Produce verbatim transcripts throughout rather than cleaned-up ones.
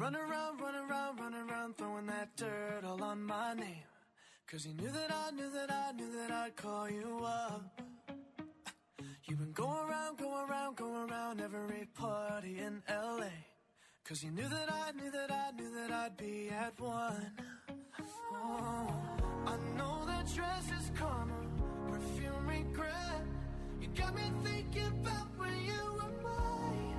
run around, run around, run around, throwing that dirt all on my name. Cause you knew that I knew that I knew that I'd call you up. You've been going around, going around, going around every party in L A. Cause you knew that I knew that I knew that I'd be at one. Oh, I know that dress is karma, perfume regret. You got me thinking about when you were mine.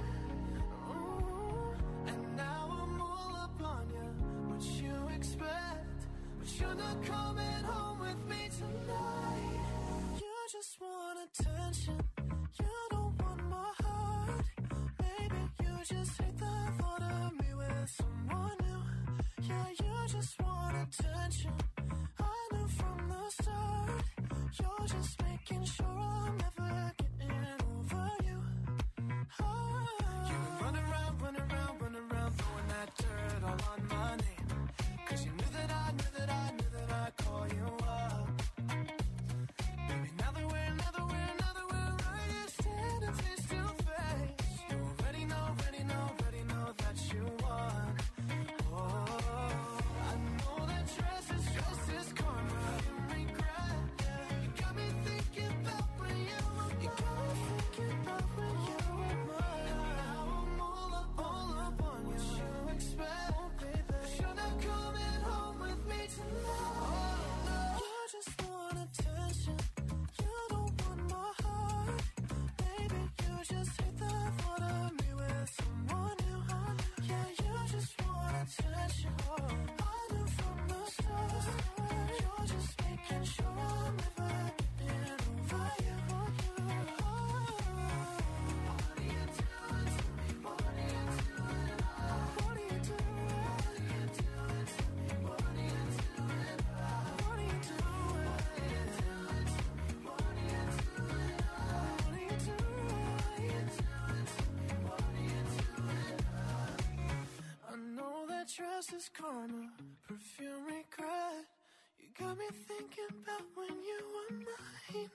Oh, and now I'm all up on you. What you expect? But you're not coming home with me tonight. You just want attention. You don't want my heart. Maybe you just hate the thought of me with someone new. Yeah, you just want attention. I knew from the start. You're just making sure I'm never getting over you. Oh. You've been running around, running around, running around, throwing that dirt all on my name. Cause you knew that I knew that I knew that I'd call you up. Baby, now that we're, now that we're, now that we're right here standing face to face, you already know, already know, already know that you won. Oh, I know that dress is, dress is karma, you regret. Yeah. You got me thinking about when you were mine. You got me thinking about when you were mine. And now I'm all up, all up on you. What you expect? Oh, baby, but you're not coming home with me tonight. Oh, no. You just want attention. You don't want my heart. Baby, you just hate the thought of me with someone new. Yeah, you just want attention. I knew from the start. You're just making sure I'm never getting over you. Oh, what are you doing to me? What are you doing? What are you doing? What are you doing to me? What are you doing? What are you doing? What are you doing to me? What are you doing? What are you doing? What are you doing? I know that dress is karma, perfume regret. You got me thinking about when you were mine.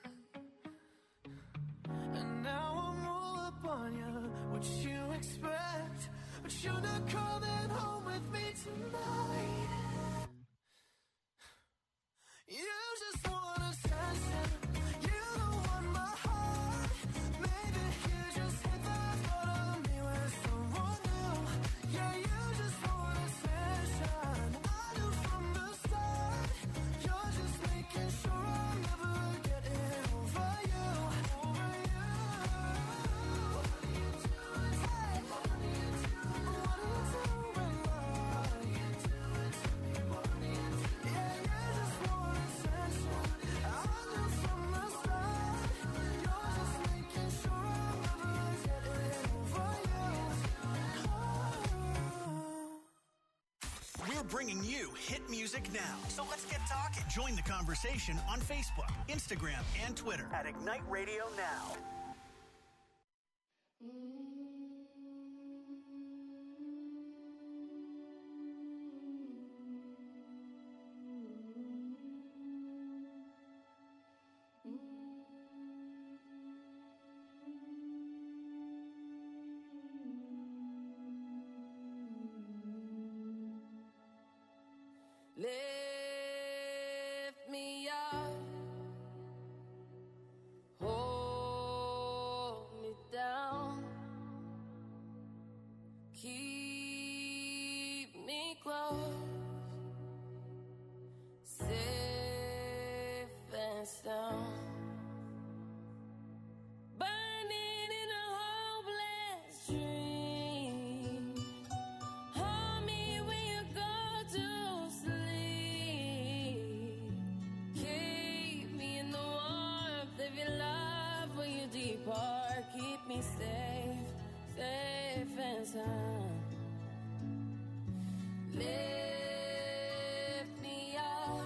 And now I'm all up on you. What you expect? But you're not coming home with me tonight. You just want attention. You don't want my heart. Maybe you just hate the thought of me with someone new. Yeah, you just want attention. I knew from the start. You're just making sure I'm never getting over you. Over you. What are you doing? Hey. What are you doing? What are you doing? What are you doing to me? What are you doing? Yeah, you just want attention. I knew from the start. You're just making sure I'm never getting over you. Oh. We're bringing you hit music now. So let's get talking. Join the conversation on Facebook, Instagram, and Twitter at Ignite Radio Now. Lift me up, hold me down, keep me close, safe and sound. Burning in a hopeless dream. Hold me when you go to sleep. Keep me in the warmth of your love when you depart. Keep me safe, safe and sound. Lift me up,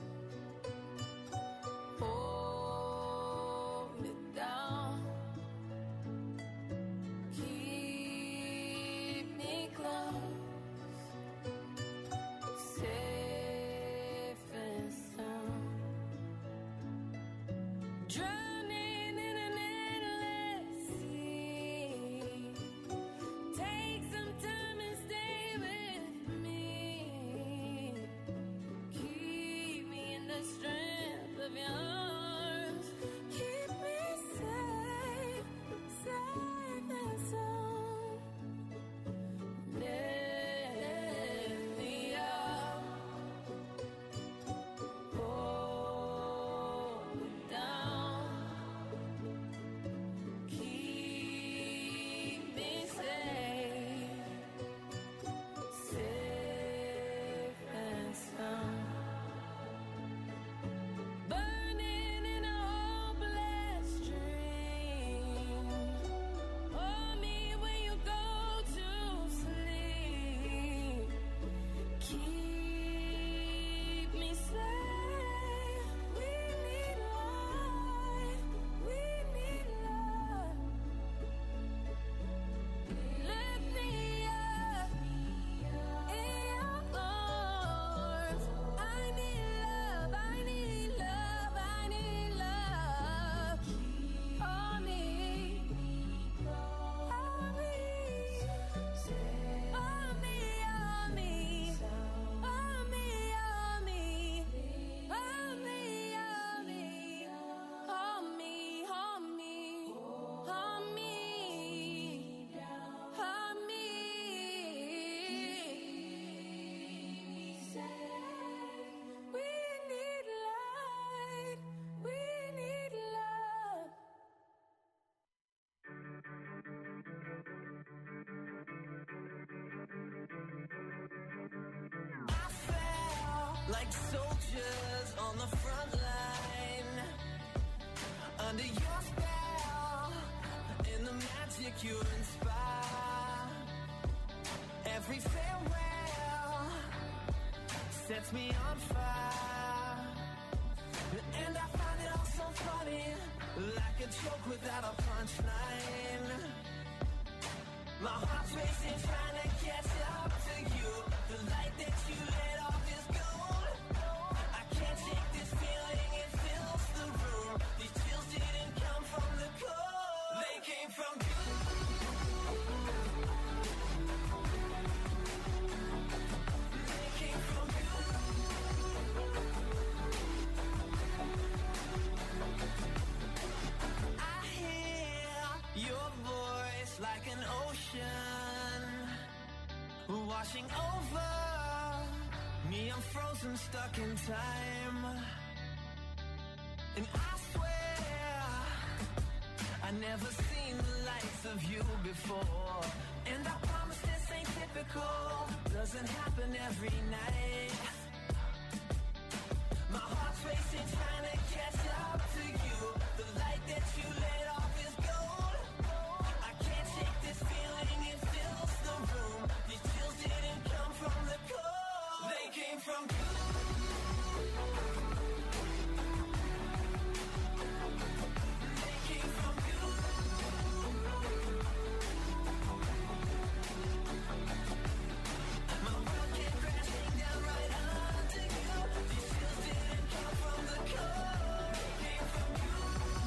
hold me down, keep me close, safe and sound. Drowning in an endless sea. Take some time and stay with like soldiers on the front line. Under your spell, in the magic you inspire. Every farewell sets me on fire. And I find it all so funny, like a joke without a punchline. My heart's racing, trying to catch up to you. The light that you lit off is gold. I can't shake this feeling, it fills the room. These chills didn't come from the cold, they came from you. They came from you. I hear your voice like an ocean washing over me. I'm frozen, stuck in time. And I swear I never seen the likes of you before. And I promise this ain't typical, doesn't happen every night. My heart's racing, trying to catch up to you. The light that you lit off is gold. I can't shake this feeling, it fills the room. These chills didn't come from the cold, they came from you. They came from you. My world came crashing down right under you. These chills didn't come from the cold, they came from you.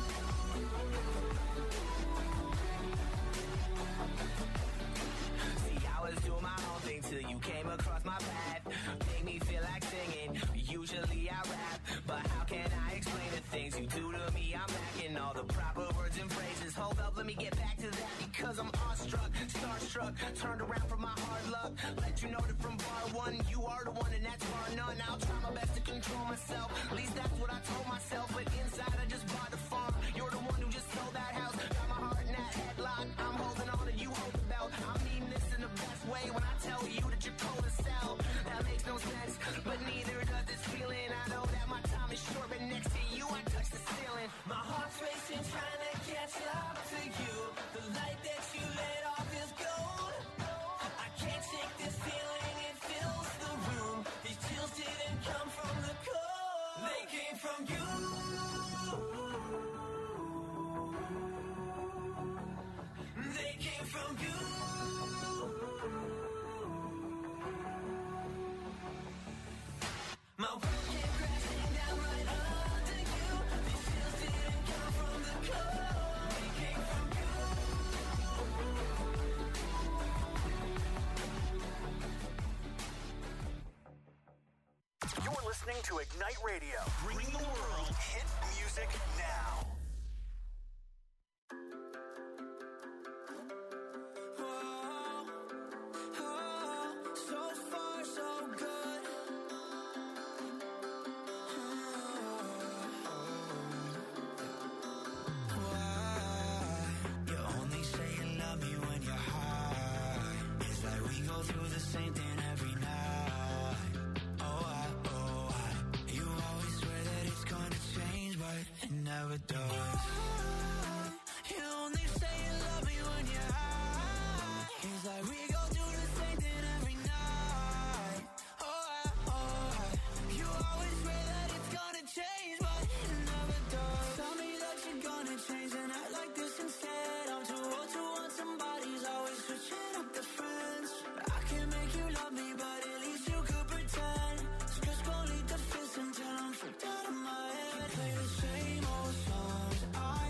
See, I was doing my own thing till you came across my path. Made me feel like singing. Usually I rap, but how can I explain the things you do to me? I'm lacking all the proper words and phrases. Hold up, let me get back to that because I'm awestruck, starstruck, turned around from my hard luck. Let you know that from bar one, you are the one and that's bar none. I'll try my best to control myself. At least that's what I told myself. But inside I just bought the farm. You're the one who just sold that house. Got my heart in that headlock. I'm holding on and you hold the belt. I mean this in the best way when I tell you that you're cold as hell. That makes no sense, but neither does this feeling. I know that my time is short, but next to you I touch the ceiling. My heart's racing, trying to catch up to you. The light that you lit off is gold. I can't shake this feeling, it fills the room. These chills didn't come from the cold, they came from you. They came from you. My world came crashing down right under you. These chills didn't come from the cold, they came from you. You're listening to Ignite Radio, bringing the world hit music now. So far, so good. Why? You only say you love me when you're high. It's like we go through the same thing every night. Oh, I, oh, I. You always swear that it's gonna change, but it never does. You only say you love me when you're high. It's like we go through the same thing every night. Oh, I, oh, I. You always swear that it's gonna change, but it never does. Tell me that you're gonna change and act like this instead. I'm too old to want somebody's always switching up the friends. I can make you love me, but at least you could pretend. Just go lead the fist until I'm freaked out of my head. Play the same old songs I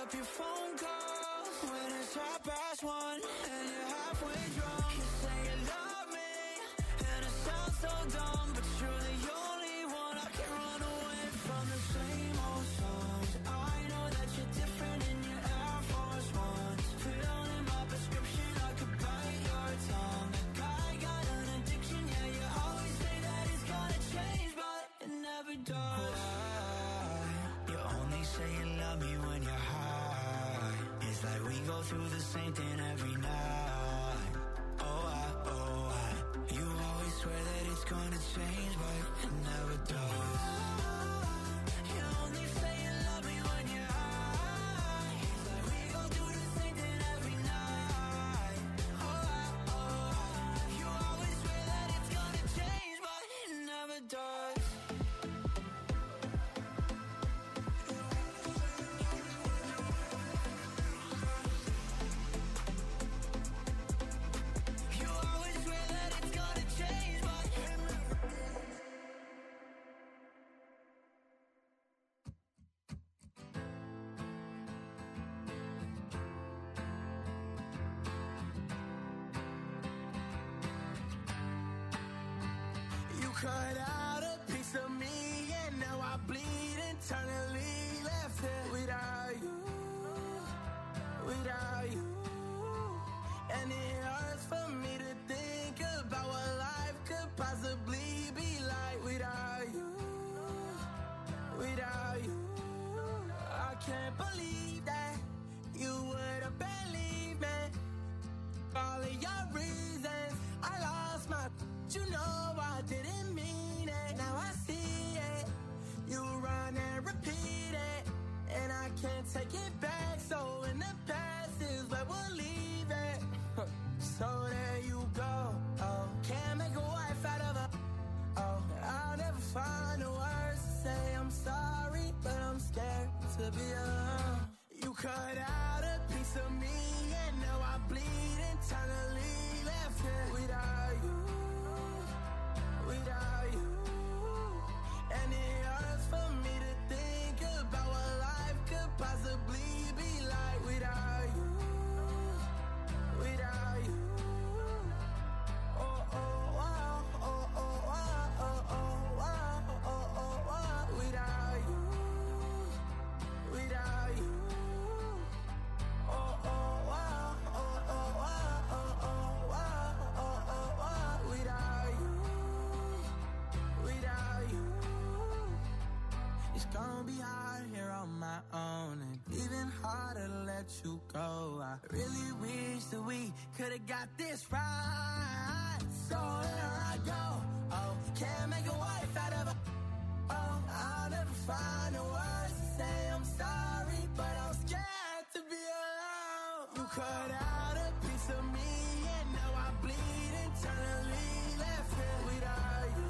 up your phone call when it's half past one and you're halfway drunk. You say you love me, and it sounds so dumb, but you're the only one I can run away from. The same old songs. I know that you're different in your Air Force Ones. Fill in my prescription, I could bite your tongue. Like I got an addiction, yeah, you always say that it's gonna change, but it never does. Why? You only say you love me when you're high. It's like we go through the same thing every night. Oh, I, oh, I. You always swear that it's gonna change, but it never does. You only say you love me when you're high. It's like we go through the same thing every night. Oh, I, oh, I. You always swear that it's gonna change, but it never does. You always swear that it's gonna change, but it never does. You cut out a piece of me, and now I bleed internally. Left it without you, without you. And it hurts for me to think about what life could possibly be like without you, without you. I can't believe that you would have believed me. All of your reasons, I lost my. You know I didn't mean it. Now I see it. You run and repeat it, and I can't take it back. So in the past is where we'll leave it. So there you go. Oh, can't make a wife out of a. Oh, I'll never find the words to say I'm sorry, but I'm scared to be alone. You cut out a piece of me, and now I bleed internally. Left it without you, without you. And it hurts for me to think about what life could possibly be like without you, without you. Oh, oh, wow, oh, oh, wow, oh, oh, wow, oh, oh, wow. Without you, without you. Oh, oh, wow, oh, oh, wow, oh, oh, wow, oh, oh, wow. Without you, without you. It's gonna be hard here on my own, and even harder to let you go. I really wish that we could've got this right. So here I go. Oh, can't make a wife out of a. Oh, I'll never find the words to say I'm sorry, but I'm scared to be alone. You cut out a piece of me, and now I bleed internally. Left it without you,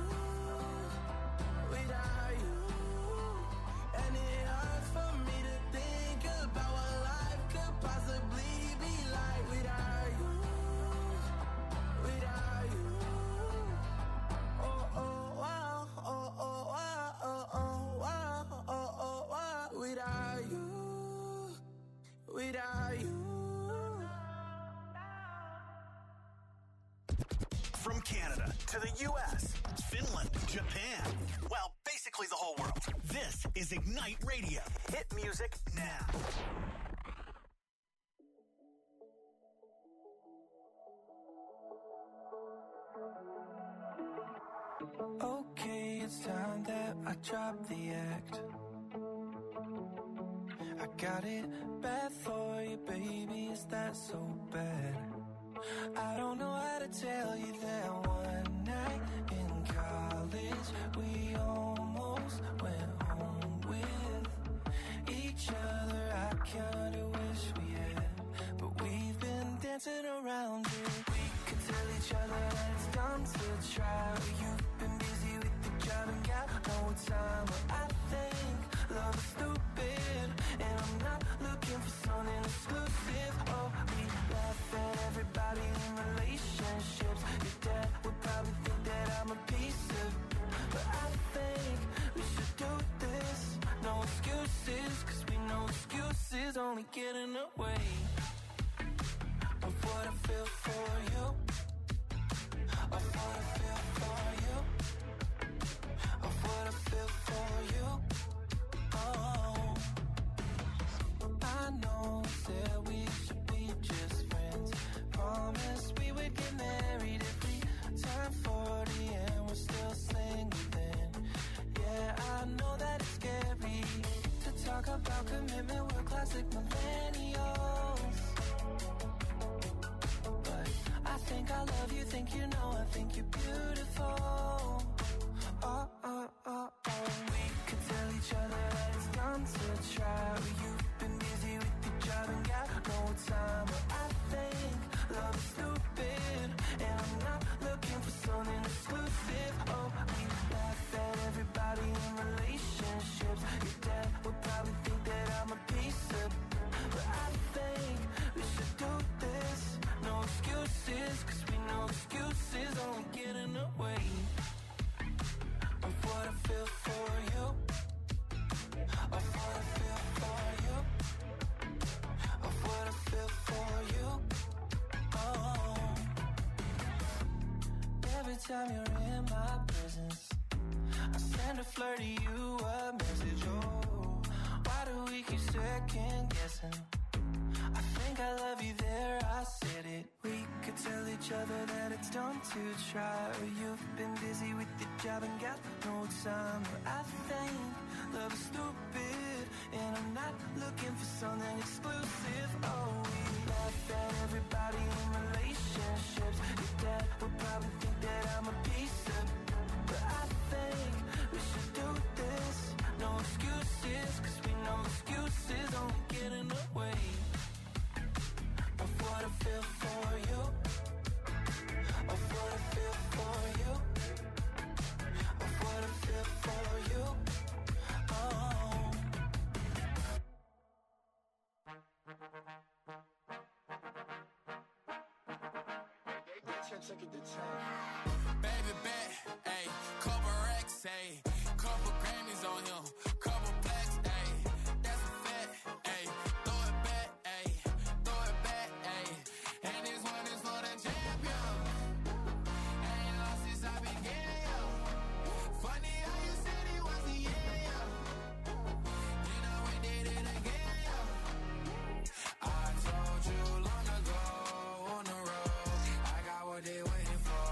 without you. And it hurts for me to think about what life could possibly be like without you, without you. Oh, oh, wow, oh, oh, wow, oh, oh, wow, oh, oh, wow. Without you, without you. From Canada to the U S, Finland, Japan, well, basically the whole world. This is Ignite Radio. Hit music now. Okay, it's time that I drop the act. I got it bad for you, baby, is that so bad? I don't know how to tell you that one night in college we almost went home with each other. I kinda wish we had, but we've been dancing around it. We could tell each other that it's dumb to try, but you've been busy with the job and got no time. But I think love is stupid, and I'm not looking for something exclusive. Oh, we laugh at everybody in relationships. Your dad would probably think that I'm a piece of, but I like millennials. But I think I love you, think you know, I think you're beautiful. Oh, oh, oh, oh. We could tell each other that it's dumb to try, but you've been busy with your job and got no time. But I think love is stupid, and I'm not looking for something exclusive. Oh, we laugh at everybody in relationships. Your dad would probably think that I'm a piece of, but I think we should do this. No excuses, cause we know excuses only get in the way of what I feel for you, of what I feel for you, of what I feel for you. Oh, every time you're in my presence, I send a flirt to you a message. Oh, why do we keep second guessing? I think I love you there, I said it. We could tell each other that it's dumb to try, or you've been busy with your job and got no time. But I think love is stupid, and I'm not looking for something exclusive. Oh, we laugh at everybody in relationships. Your dad would probably think that I'm a piece of, but I think we should do this. No excuses, cause we know excuses only get in the way of what I feel for you, of what I feel for you, of what I feel for you. Oh. Baby bet, ayy, couple racks, ayy, couple Grammys on him, couple blacks, ayy, that's a fact, ayy, throw it back, ayy, throw it back, ayy, and this one is for the champion. Ain't lost since I began, yo. Funny how you said it was the end, yo. You know we did it again, yo. I told you long ago on the road, I got what they waiting for.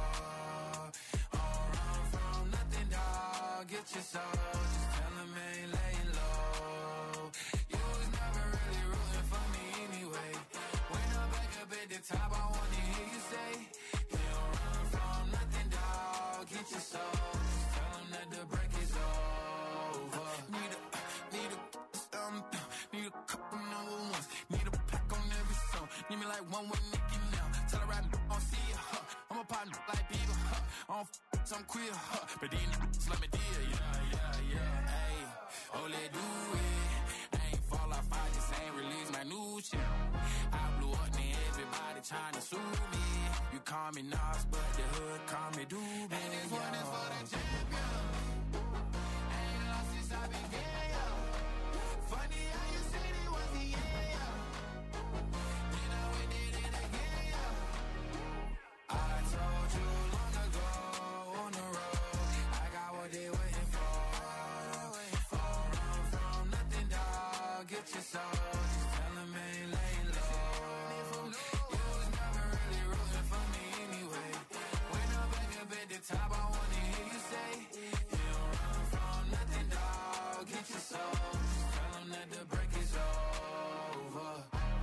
Don't run from nothing, dog. Get your soul. Just tell them ain't laying low. You was never really rooting for me anyway. When I'm back up at the top, I wanna hear you say, you don't run from nothing, dog. Get your soul. Just tell them that the break is over. Need a, need a, um, need a couple number ones. Need a pack on every song. Need me like one with Nicki now. Tell her I don't see ya, huh. I'm a partner like people, huh. I don't f*** some queer, huh. But these niggas let me deal, yeah, yeah, yeah. Ayy, oh, let do it. I ain't fall off, I just ain't release my new shit. I blew up, and everybody trying to sue me. You call me Nas, but the hood call me Doobie. And this one is for the champion. Ain't lost since I began, yo. Funny how you said it was the end, yo. You know we did it again, yo. I told you long ago on the road, I got what they waiting for. Don't run from nothing, dog. Get your soul. Just tell them ain't laying low. You was never really rooting for me anyway. When I'm back up at the top, I wanna hear you say, you don't run from nothing, dog. Get your soul. Just tell them that the break is over.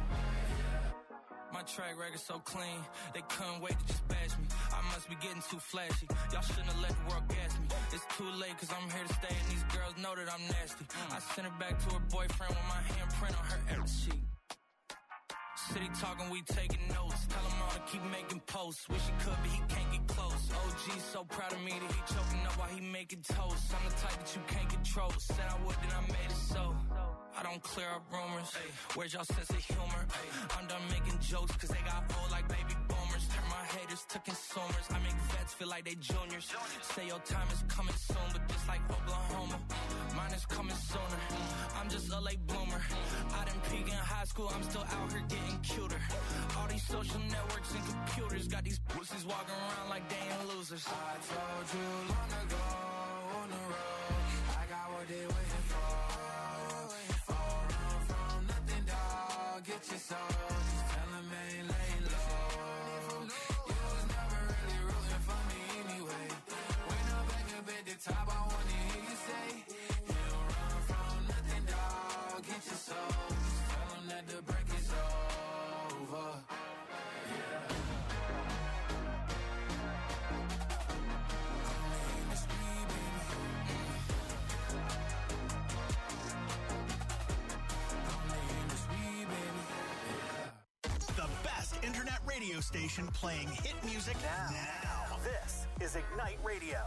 My track record so clean, they couldn't wait to just bash me. I must be getting too flashy. Y'all shouldn't have let the world gas me. It's too late cause I'm here to stay and these girls know that I'm nasty. I sent her back to her boyfriend with my handprint on her every sheet. City talking, we taking notes. Tell him all to keep making posts. Wish he could, but he can't get close. O G's so proud of me that he choking up while he making toast. I'm the type that you can't control. Said I would, then I made it so. I don't clear up rumors. Where's y'all sense of humor? I'm done making jokes cause they got old like baby boomers. Turn my haters to consumers. I make vets feel like they juniors. Say your time is coming soon, but just like Oklahoma, mine is coming sooner. I'm just a late bloomer. I didn't peak in high school, I'm still out here getting cuter. All these social networks and computers got these pussies walking around like they ain't losers. I told you long ago on the road, I got what they waiting for. Don't run from nothing, dog. Get your soul. Just tell them ain't laying low. You was never really rooting for me anyway. When I'm back up at the top, I wanna hear you say, you don't run from nothing, dog. Get your soul. Just tell them radio station playing hit music now. now. This is Ignite Radio.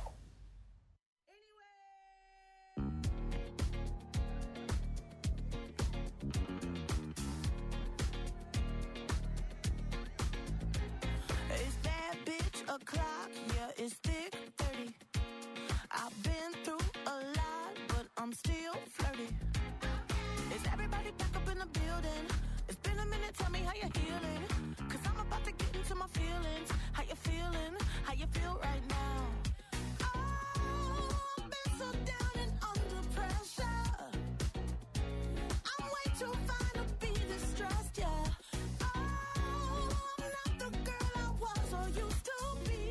It's that bitch o'clock, yeah, it's thick thirty. I've been through a lot, but I'm still flirty. Is everybody back up in the building? It's been a minute, tell me how you're healing. Cause I'm about to get into my feelings. How you feeling? How you feel right now? Oh, I've been so down and under pressure. I'm way too fine to be distressed, yeah. Oh, I'm not the girl I was or used to be.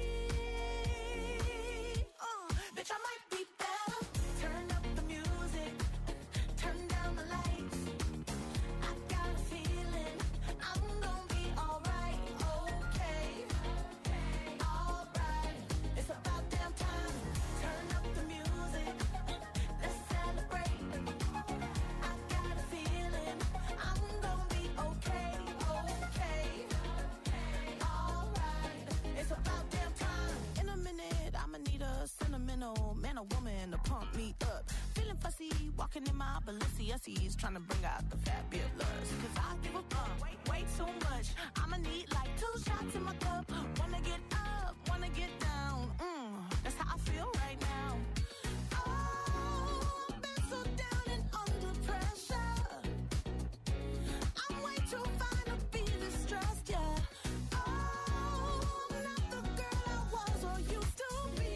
Uh, bitch, I might be better. Turn up the music. Turn down the lights. I got a feeling I'm gonna be alright, okay, alright. It's about damn time. Turn up the music. Let's celebrate. I got a feeling I'm gonna be okay, okay, alright. It's about damn time. In a minute, I'ma need a sentimental man or woman to pump me up. Feeling fussy, walking in my Balenciennes, trying to bring out the fabulous. Cause I give a fuck way, way too much. I'ma need like two shots in my cup. Wanna get up, wanna get down. Mm, that's how I feel right now. Oh, I've been so down and under pressure. I'm way too fine to be distressed, yeah. Oh, I'm not the girl I was or used to be.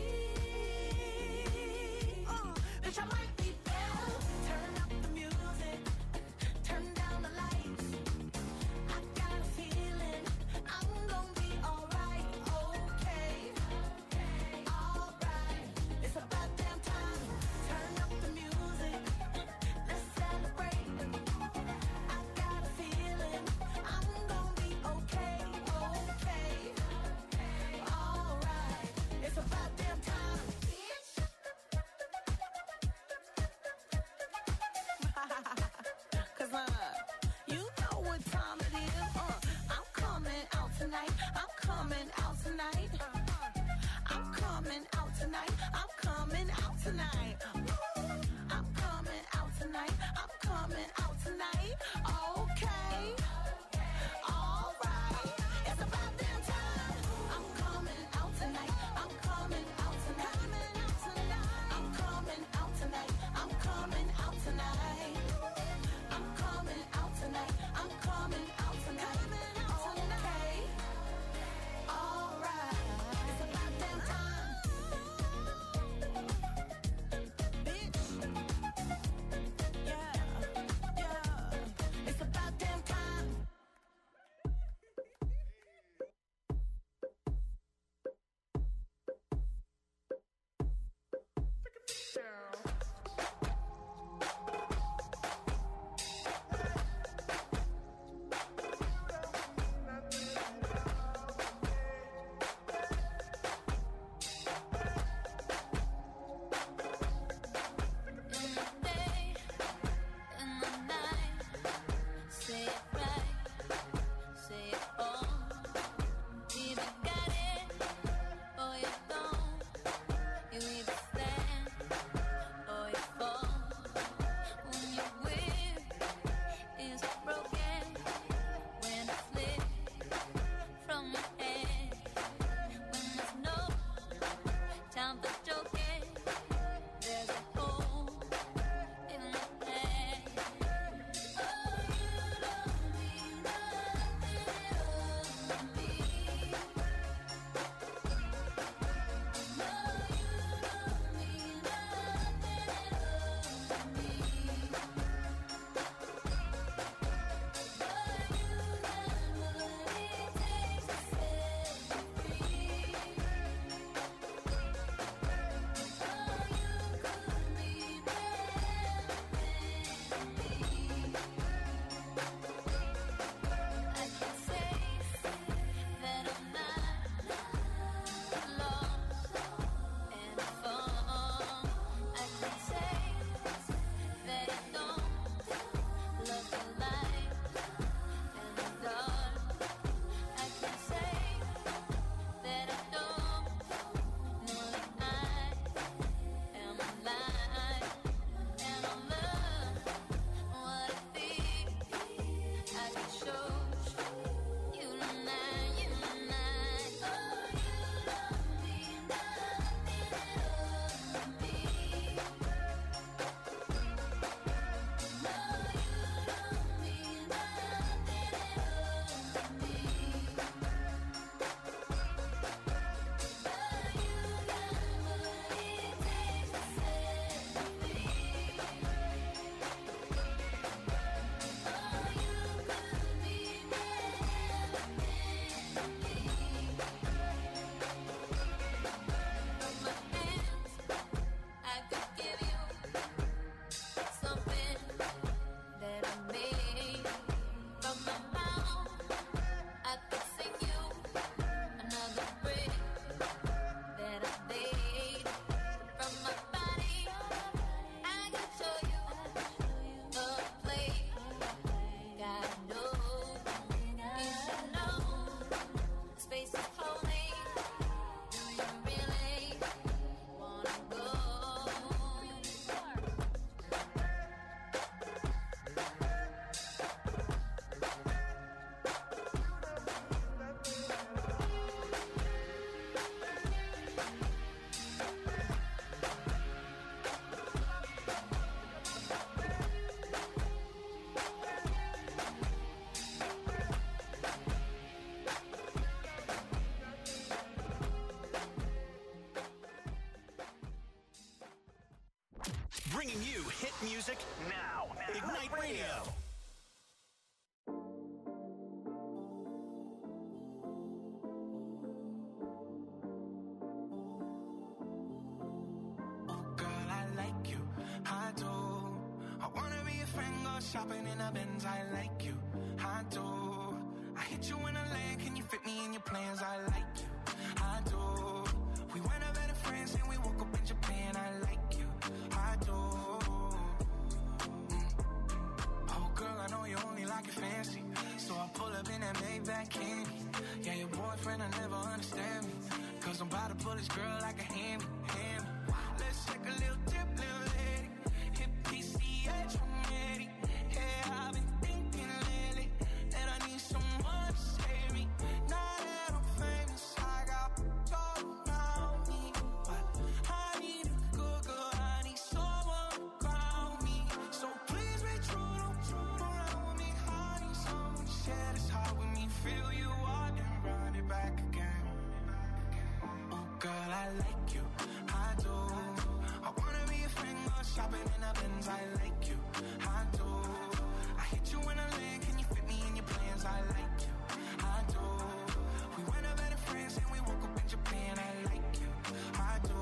Uh, bitch, I might be better. Turn up the music. Turn down the lights. I got a feeling I'm gonna be alright, okay, alright. It's about damn time. Turn up the music. Let's celebrate. I got a feeling I'm gonna be okay, okay, alright. It's about damn time. Cause uh, you know what time it is. Uh, I'm coming out tonight. I'm coming out tonight. I'm coming out tonight. I'm coming out tonight. I'm coming out tonight. I'm coming out tonight. Okay. Alright. It's about damn time. I'm coming out tonight. I'm coming out tonight. I'm coming out tonight. I'm coming out tonight. I'm coming out tonight. I'm coming out tonight. Okay. Alright. It's about damn time. Bringing you hit music now. Ignite Radio. Girl, I like you, I do. I wanna be a friend, go shopping in a Benz. I like you, I do. I hit you in a land, can you fit me in your plans? I like you, I do. We went out better friends and we woke up in Japan. I like you, I do. Mm. Oh girl, I know you only like it fancy, so I pull up in that Maybach candy. Yeah, your boyfriend will never understand me, cause I'm about to pull this girl like a hammy, hammy. Let's take a little dip, little lady. Hit P C H, I'm ready. Yeah, I've been thinking lately that I need someone to save me. Now that I'm famous, I got all around me, but I need a good girl. I need someone to ground me. So please be true, don't true around with me. I need someone to share this heart with me. Feel you out and run it back again. Oh girl, I like you, I do. I wanna be a friend, go shopping in a Benz. I like you, I do. I hit you in a land, can you fit me in your plans? I like you, I do. We went out better friends and we woke up in Japan. I like you, I do.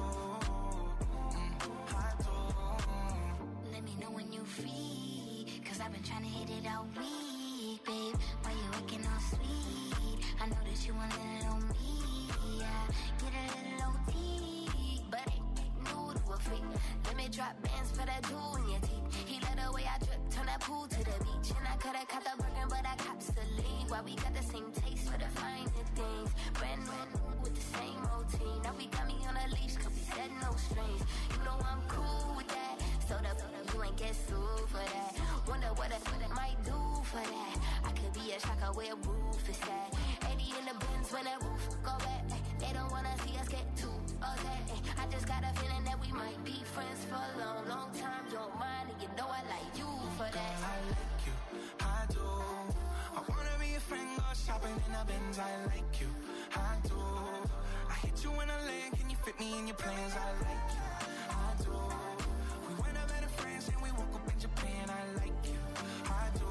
Mm, I do. Let me know when you free, cause I've been trying to hit it all week, babe. Why you acting all sweet? I know that you want a little on me, yeah. Get a little O T, but ain't new to a freak. Let me drop bands for that jewel in your teeth. He let the way I drip, turn that pool to the beach. And I coulda caught the burger, but I cops the lead. Why we got the same taste for the finer things. Brand new with the same routine. Now we got me on a leash, cause we said no strings. You know I'm cool with that, so the you ain't get sued for that. Wonder what a what it might do for that. I could be a shocker where roof is at. eighty in the bins when that roof go back. They don't wanna see us get too upset. I just got a feeling that we might be friends for a long, long time. Don't mind, and you know I like you for that. Girl, I like you, I do. I wanna be a friend, go shopping in a Benz. I like you, I do. I hit you in a land, can you fit me in your plans? I like you, I do. We went out better friends and we woke up in Japan. I like you, I do.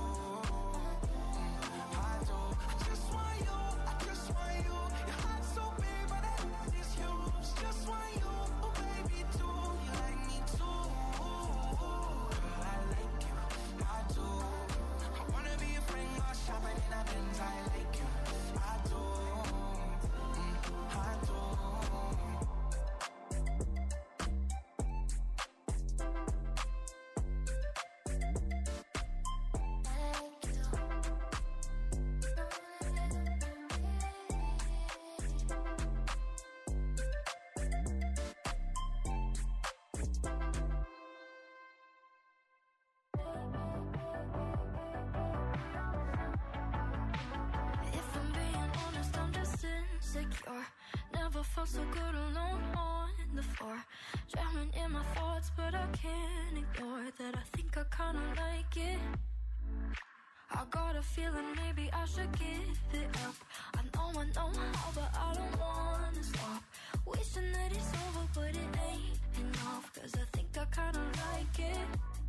Mm, I do. I just want you, I just want you. Your heart's so big, but that heart is huge. Just want you, oh baby, too. You like me too. Girl, I like you, I do. I wanna be a friend, go shopping in a Benz. I like you, I do. Mm, I do. If I'm being honest, I'm just insecure. Never felt so good alone on the floor. Drowning in my thoughts, but I can't ignore that. I think I kinda like it. I got a feeling maybe I should give it up. I know I know how, but I don't wanna stop. Wishing that it's over, but it ain't enough. Cause I think I kinda like it.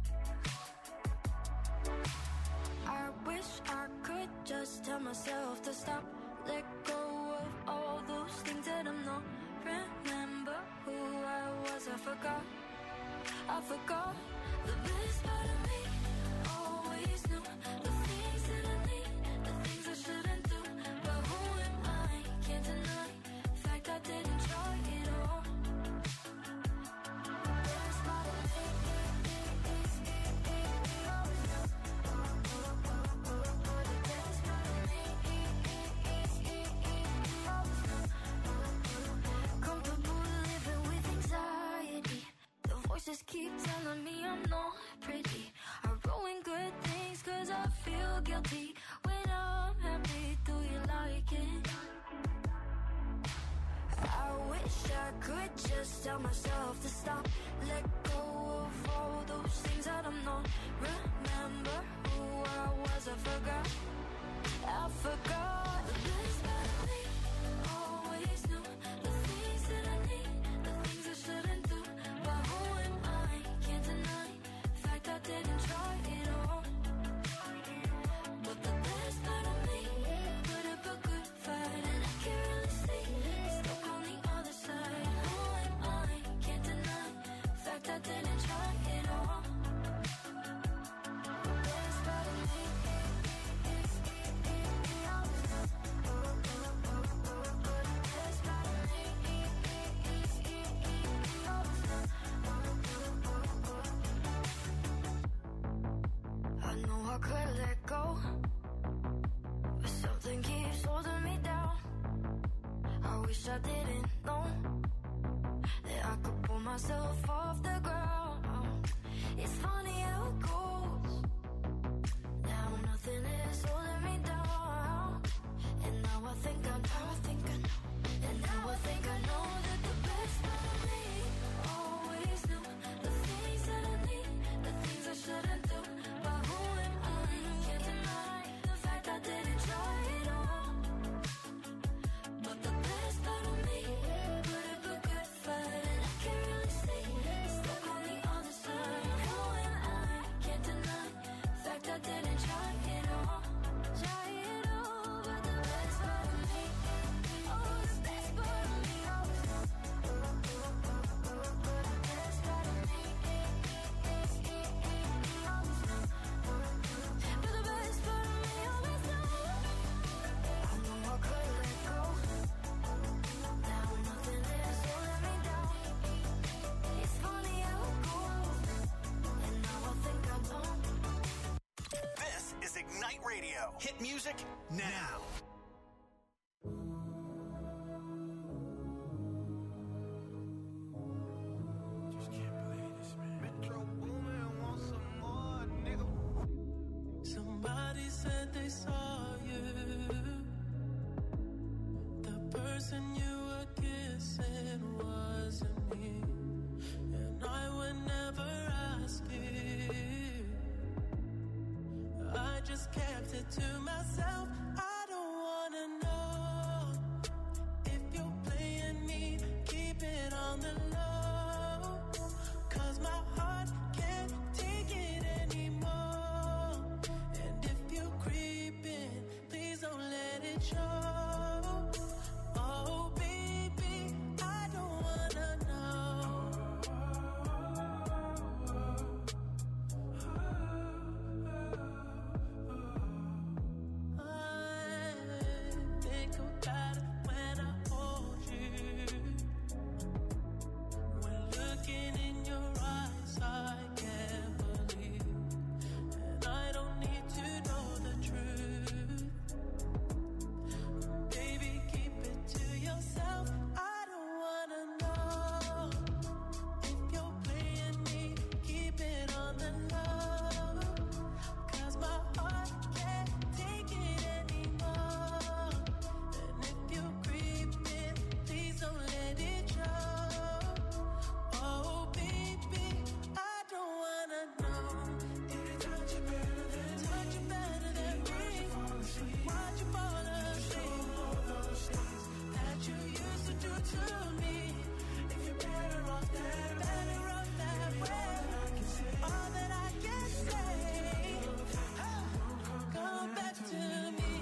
I wish I could just tell myself to stop. Let go of all those things that I'm not. Remember who I was, I forgot. I forgot the best part of me. Always knew the things that I need, the things I shouldn't do. But who am I? Can't deny the fact I didn't try it all. The best part of me is always knew. The best part of me is always knew. Comfortable living with anxiety. The voices keep telling me I'm not pretty. I ruin good things cause I feel guilty. When I'm happy, do you like it? I wish I could just tell myself to stop. Let go of all those things that I'm not. Remember who I was, I forgot. I forgot the best part of me. Always knew the things that I need, the things I shouldn't do. But who am I? Can't deny could let go, but something keeps holding me down. I wish I didn't know that I could pull myself off the ground. It's funny how it goes. Now nothing is holding me down. And now I think I know, I think I know. And now I think I know that the best part of me always knew the things that I need, the things I shouldn't do. But who am I? Can't deny the fact I didn't try it all. But the best part of me put up a good fight, and I can't really see it's stuck on the other side. Who am I? Can't deny the fact I didn't try it all. Try it all, but the best part of me, oh, the best part of me, oh, but the best part of me, but the best part of me always knows. I know I could let go. Now nothing is holding me down. It's funny how it goes. And now I think I don't. This is Ignite Radio. Hit music now. Somebody said they saw you. The person you were kissing wasn't me. And I would never ask you. I just kept it to myself. I don't wanna know if you're playing me. Keep it on the low, 'cause my heart can't take it anymore. And if you're creeping, please don't let it show. Oh baby, I don't wanna know. I think about it when I hold you. When looking in your eyes, I can't believe. And I don't need to know the truth. Baby, keep it to yourself. I don't wanna know if you're playing me. Keep it on the low, 'cause my heart can't take it anymore. And if you're creeping, please don't let it show. Oh baby, I don't wanna know. Did it touch you better than touch you better than me? Why'd you fall asleep? All those things that you used to do to me. If you're better off that, better off that way. All that I can say, come back to me.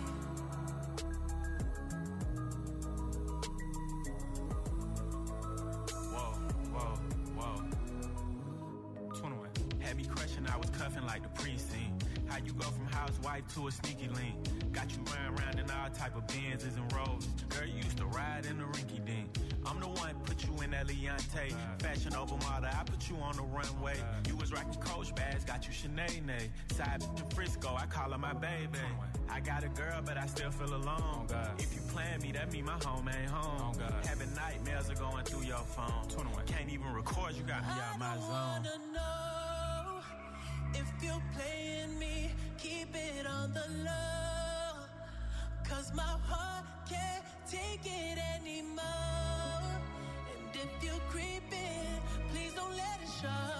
Whoa, whoa, whoa. twenty-one. Had me crushing, I was cuffing like the precinct. How you go from housewife to a sneaky link? Got you running around in all type of Benzes and Rolls. Girl, you used to ride in the rinky dink. I'm the one put you in that Leontay. Fashion over model, I put you on the runway. You was rocking Coach bags, got you Sinead. Side in Frisco, I call her my baby. I got a girl, but I still feel alone. If you plan me, that mean my home ain't home. Having nightmares are going through your phone. Can't even record, you got me out my I don't zone. wanna know if you're playing me. Keep it on the low, 'cause my heart can't take it anymore. And if you're creeping, please don't let it show.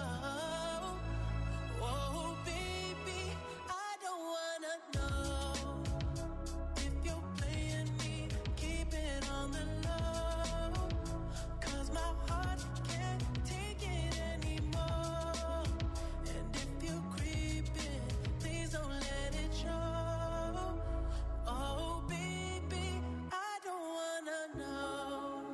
Oh baby, I don't wanna know if you're playing me. Keep it on the low, 'cause my heart can't take it anymore. And if you're creeping, please don't let it show. Oh baby, I don't wanna know.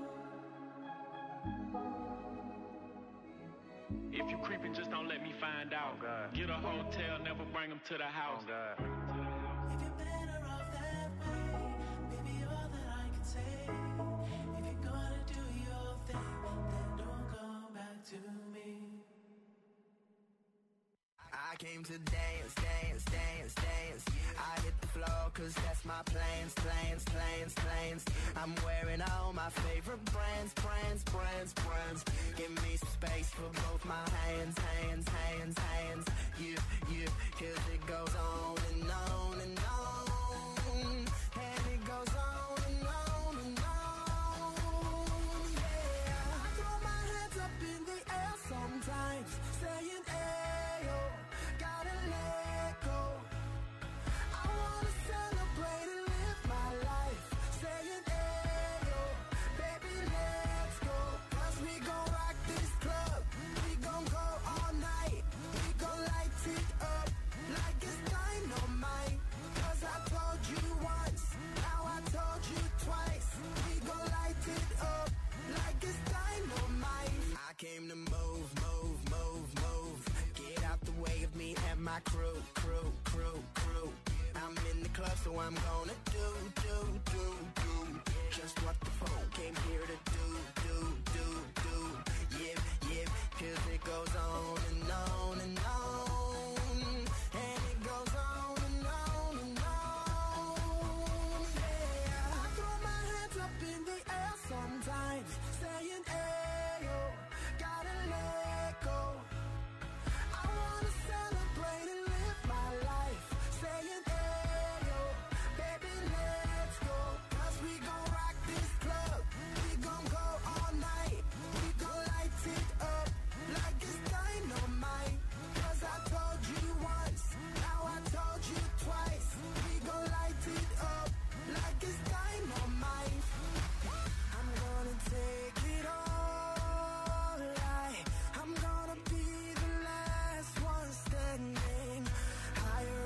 If you creeping, just don't let me find out. Get a hotel, never bring them to the house. If you're better off that way, baby, all that I can say. If you're gonna do your thing, then don't come back to me. I came to dance, dance, dance, dance. I hit the floor cause that's my plans, plans, plans, plans. I'm wearing all my favorite brands, brands, brands, brands. Give me some space for both my hands, hands, hands, hands. You, you, cause it goes on and on and on. And it goes on and on and on. Yeah, I throw my hands up in the air sometimes, saying, ayo, gotta let go. I wanna celebrate and live my life, saying, ayo, baby, let's go. Cause we gon' rock this club, we gon' go all night. We gon' light it up like it's dynamite. Cause I told you once, now I told you twice. We gon' light it up like it's dynamite. I came to move, move, move, move. Get out the way of me and my crew, crew, crew, crew. I'm in the club, so I'm gonna do, do, do, do just what the phone came here to do, do, do, do. Yeah, yeah, cause it goes on and on and on. And it goes on and on and on. Yeah, I throw my hands up in the air sometimes, saying, ayo, gotta let go. I wanna celebrate and live my life, saying, ayo, baby, let's go. Cause we gon' rock this club, we gon' go all night. We gon' light it up like it's dynamite. Cause I told you once, now I told you twice. We gon' light it up like it's dynamite. I'm gonna take it all right. I'm gonna be the last one standing, higher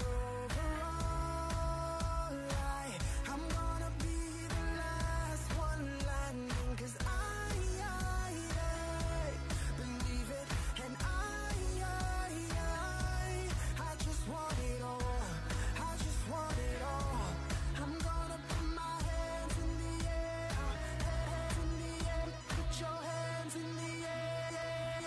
overall right. I'm gonna be the last one landing. Cause I, I, I believe it. And I, I, I I just want it all. I just want it all. I'm gonna put my hands in the air, hands in the air. Put your hands in the air.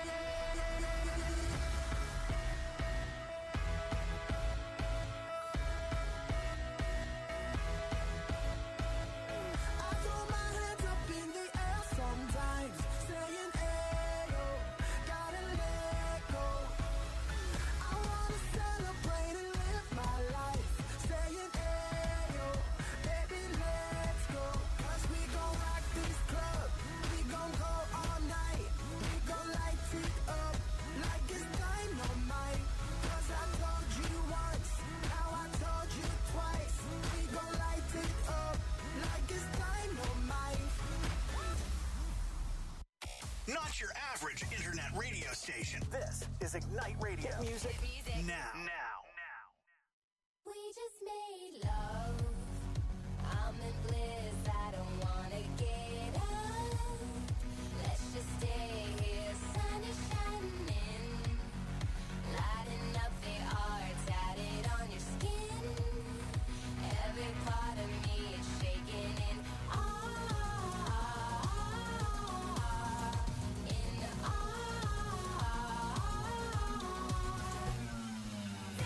I throw my hands up in the air sometimes, saying, ayo, gotta let go. I wanna celebrate and live my life, saying, ayo, baby, let's go. Cause we gon' rock this club, we gon' go all night. We gon' light it up like it's dynamite. Cause I told you once, now I told you twice. We gon' light it up like it's dynamite. Not your average internet radio station. This is Ignite Radio. Hit music, now. Now. We just made love. I'm in bliss. I don't wanna get up. Let's just stay here. Sun is shining, lighting up the art tatted on your skin. Every part of me is shaking in awe, in awe.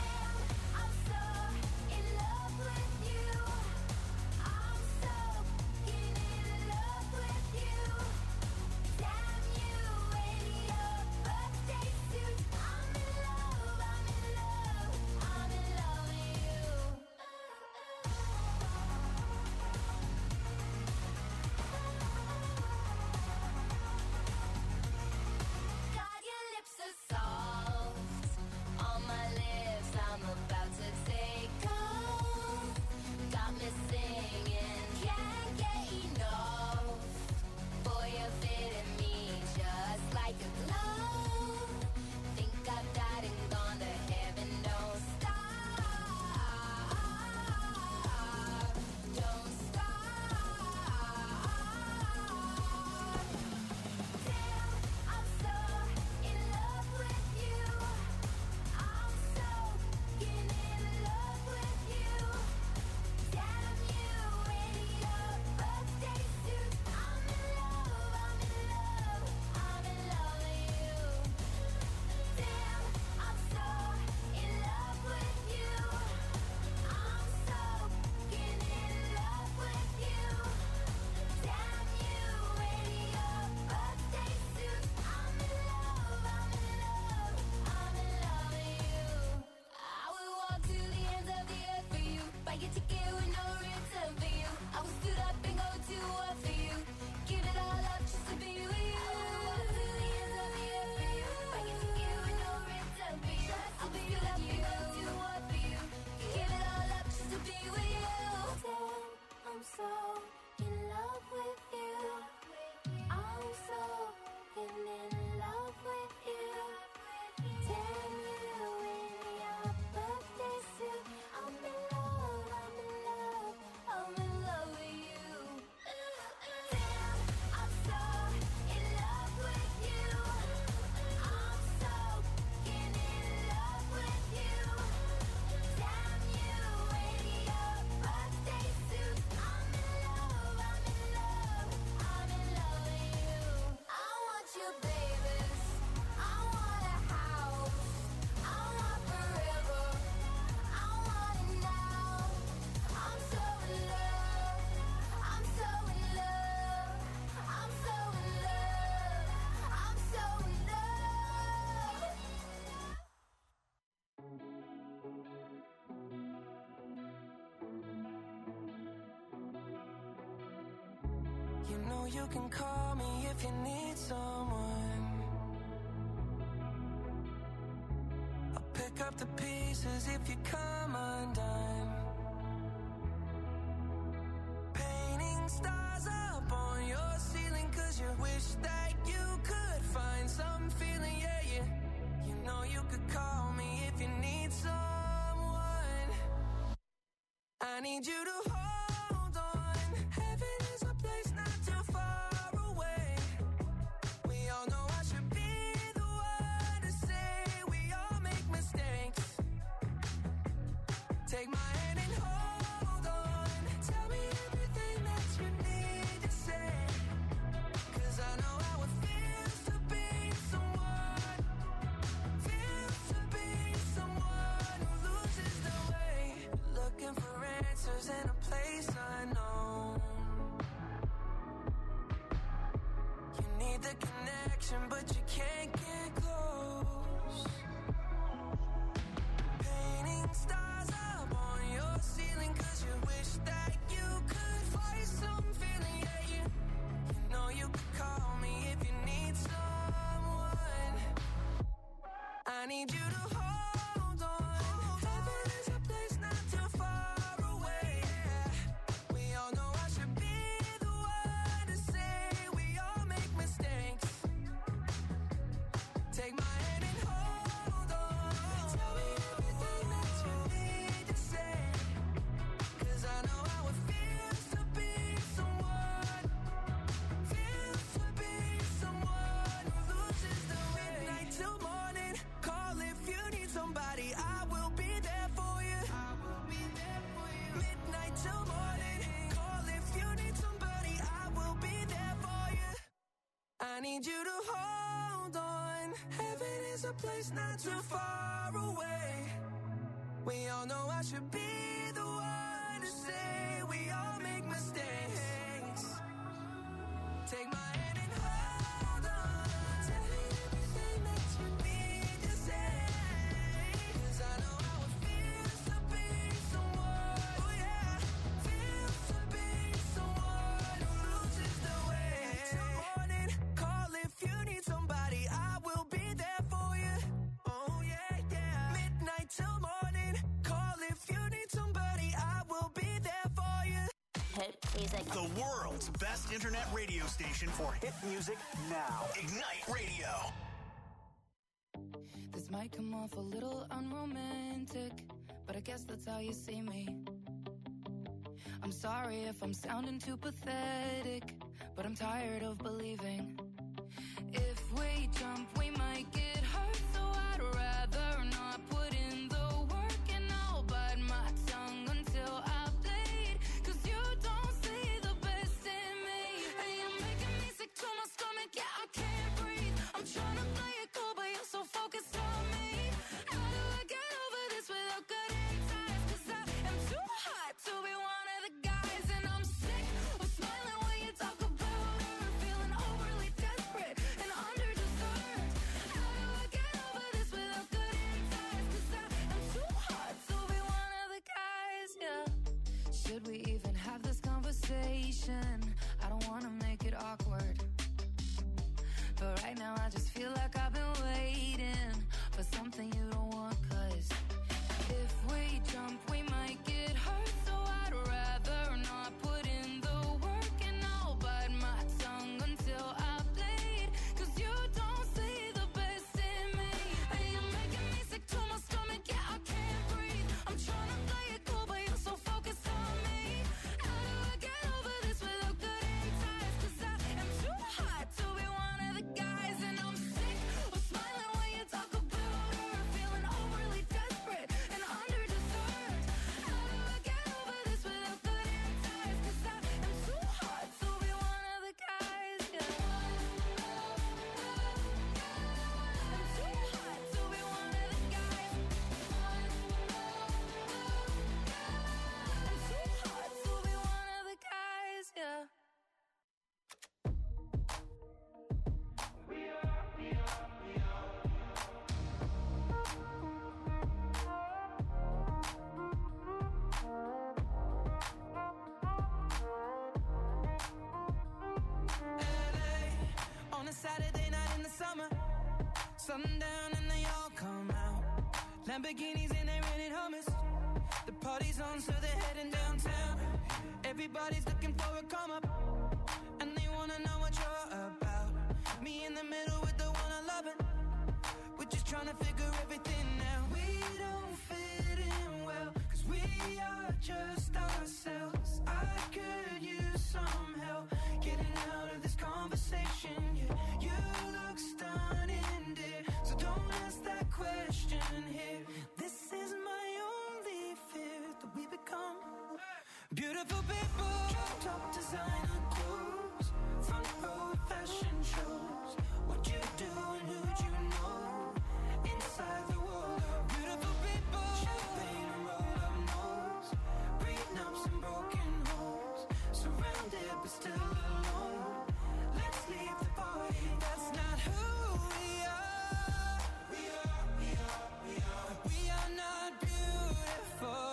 you can call me if you need someone. I'll pick up the pieces if you come undone. Painting stars up on your ceiling, cause you wish that you could find some feeling, yeah, yeah. You know you could call me if you need someone. I need you to hold on. Heaven is a place not too far away. We all know I should be the one to say we all make mistakes. Take my hand and hold on. Tell me everything that you need to say, cause I know how it feels to be someone, feels to be someone who loses their way. Looking for answers in a place unknown. You need the connection, but you can't get close. Painting stars up on your ceiling, cause you wish that you could find some feeling, yeah, yeah. You know you could call me if you need someone. I need you to hold on. Heaven is a place not too far away. We all know I should be the one to say we all make mistakes. Take my hand and hold on. Tell me everything that you need to say, cause I know how it feels to be someone, feels to be someone who loses the way. Midnight till morning, call if you need somebody, I will be there for you. I will be there for you. Midnight till morning, call if you need somebody, I will be there for you. I need you to hold on. Heaven is a place not too far away. We all know I should be the one to say we all make mistakes. Take my hand and hold on. Tell me everything that you need to say, cause I know how it feels to be someone, oh yeah, feels to be someone who loses the way. Till morning, call if you need somebody, I will be there for you. Oh yeah, yeah. Midnight till morning, call if you need somebody, I will be there for you. Hit music. The world's best internet radio station for hit music now. Ignite Radio. This might come off a little unromantic, but I guess that's how you see me. I'm sorry if I'm sounding too pathetic, but I'm tired of believing. If we jump, we might get hurt, so I'd rather not put in the work, and I'll bite my tongue until I bleed, cause you don't see the best in me. And you're making me sick to my stomach, yeah, I can't breathe. I'm trying to play it cool, but you're so focused on me. How do I get over this without cutting ties? Cause I am too hot to be one of the guys, and I'm sick of smiling when you talk about her, feeling overly down. sundown and they all come out. Lamborghinis and they rented hummus. The party's on, so they're heading downtown. Everybody's looking for a come up, and they wanna know what you're about. Me in the middle with the one I love it. We're just trying to figure everything out. We don't fit in well, cause we are just ourselves. I could use some help getting out of this conversation. Yeah, you look stunning, dear, so don't ask that question here. This is my only fear, that we become beautiful people. Top designer clothes, front row fashion shows. What you do and who'd you know? Inside the world of beautiful people. Champagne and roll up nose, prenups and broken homes. Surrounded but still alone. Let's leave the party. That's not who we are. We are, we are, we are. We are not beautiful.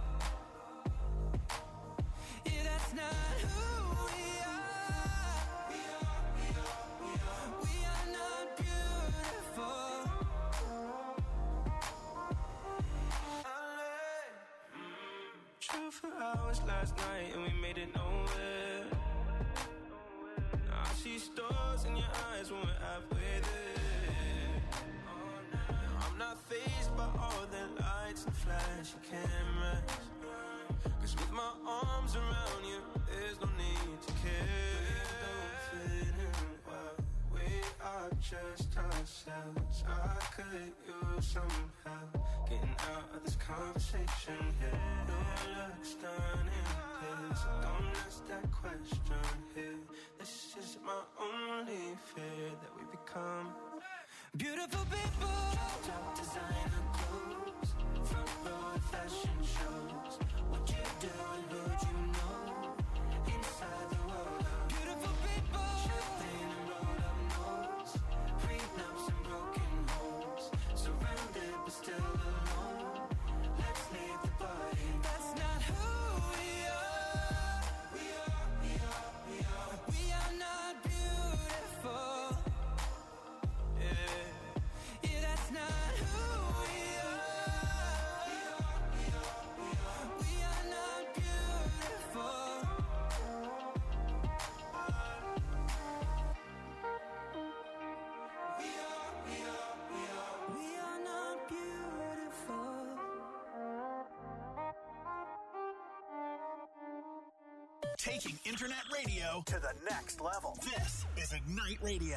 Yeah, that's not who we are. We are, we are, we are. We are not beautiful. True for hours last night and we made it nowhere. Now I see stars in your eyes when we're halfway there. I'm not fazed by all the lights and flashy cameras, cause with my arms around you, there's no need to care. We don't fit in well, we are just ourselves. I could use some help getting out of this conversation. Yeah, you look stunning, please, so don't ask that question here. This is my only fear, that we become beautiful people. Top designer clothes, front row fashion shows. What you do and who'd you know? Inside the world of beautiful people. Champagne and roll up nose, prenups and broken homes. Surrounded but still alone. Let's leave the party. That's not who we are. We are, we are, we are. We are not beautiful. Yeah, yeah, that's not who we are. We are, we are, we are. We are not beautiful. We are, we are, we are. We are not beautiful. Taking internet radio to the next level. This is Ignite Radio.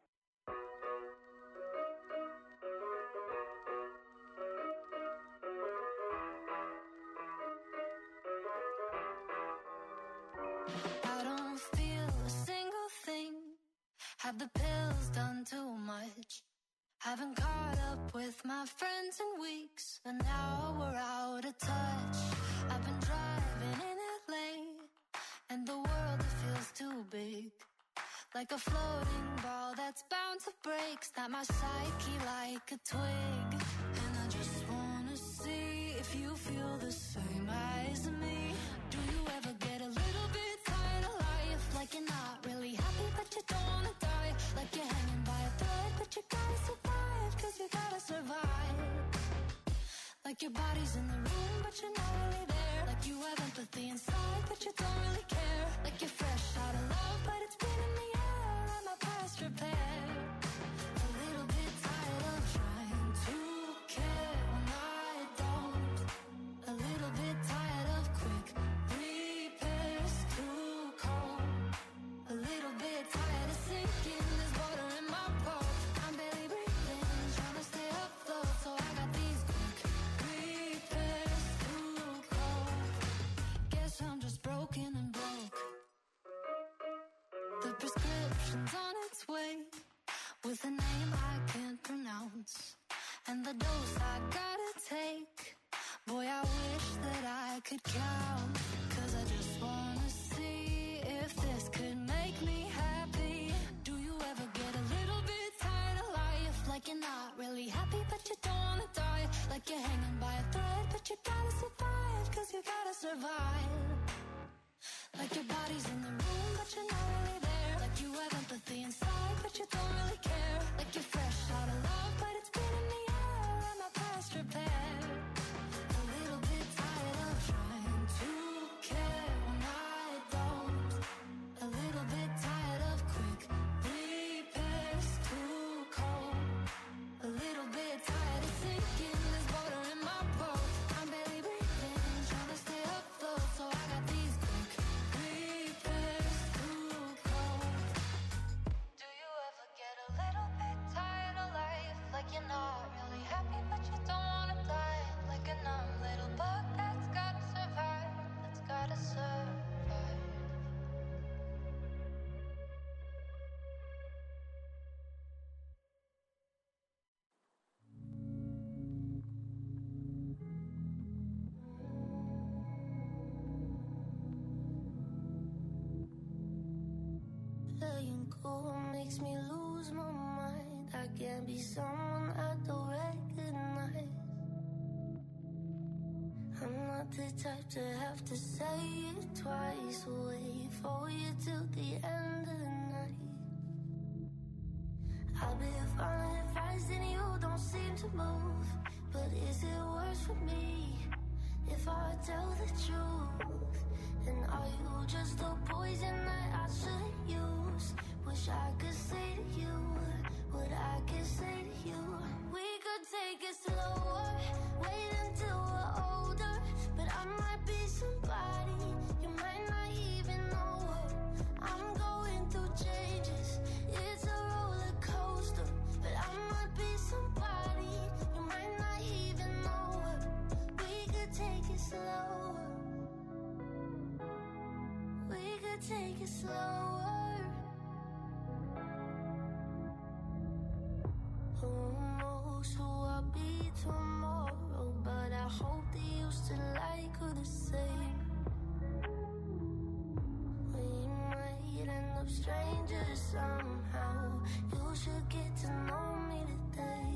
I don't feel a single thing. Have the pills done too much? Haven't caught up with my friends in weeks, and now we're out of touch. I've been driving in L A, and the world, it feels too big. Like a floating ball that's bound to break. Snap my psyche like a twig. And I just wanna see if you feel the same as me. Do you ever get a little bit tired of life? Like you're not really happy but you don't wanna die. Like you're hanging by a thread but you gotta survive, cause you gotta survive. Like your body's in the room but you're not really there. Like you have empathy inside but you don't really care. Like you're fresh out of love but it's been in the air and my past repair. A little bit tired of trying to care when I don't. A little bit tired of quick repairs too cold. A little bit tired of sinking, there's water in my pulse. I'm barely breathing, trying to stay afloat, so I got these quick repairs too cold. Guess I'm just broken and broke. The prescription's on its way, with a name I can't pronounce, and the dose I gotta take. Boy, I wish that I could count, cause I just wanna see if this could make me happy. Do you ever get a little bit tired of life? Like you're not really happy but you don't wanna die. Like you're hanging by a thread but you gotta survive, cause you gotta survive. Like your body's in the room but you're not really there. Like You have empathy inside, but you don't really care. Like you're fresh out of love, but it's been in the air. I'm not past repair. A little bit tired of trying to care when I don't. A little bit tired of quick repairs, too cold. A little bit tired of thinking there's water in my boat. I'm barely breathing, trying to stay afloat, so I got these quick repairs, too cold. Do you ever get a little bit tired of life? Like you're not really happy, but you don't wanna die. Like a numb little bug that's gotta survive, that's gotta survive. Letting go makes me lose my mind. I can't be someone I don't recognize. I'm not the type to have to say it twice. Wait for you till the end of the night. I've been following advice and you don't seem to move. But is it worse for me if I tell the truth? And are you just a poison that I should use? Wish I could say to you what I could say to you. We could take it slower, wait until we're older. But I might be somebody you might not even know her. I'm going through changes, it's a roller coaster. But I might be somebody you might not even know her. We could take it slower. We could take it slower. Who knows who I'll be tomorrow? But I hope that you still like her the same. We might end up strangers somehow. You should get to know me today.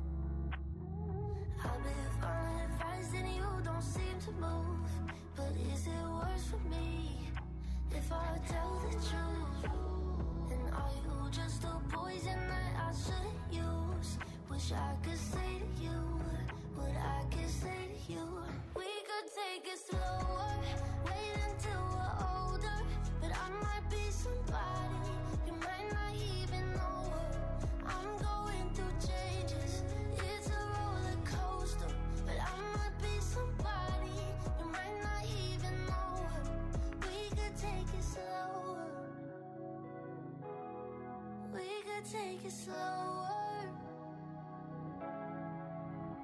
I've been following advice and you don't seem to move. But is it worse for me if I tell the truth? And are you just a poison that I shouldn't use? Wish I could say to you what I could say to you. We could take it slower, wait until we're older. But I might be somebody you might not even know her. I'm going through changes, it's a roller coaster. But I might be somebody you might not even know her. We could take it slower. We could take it slower.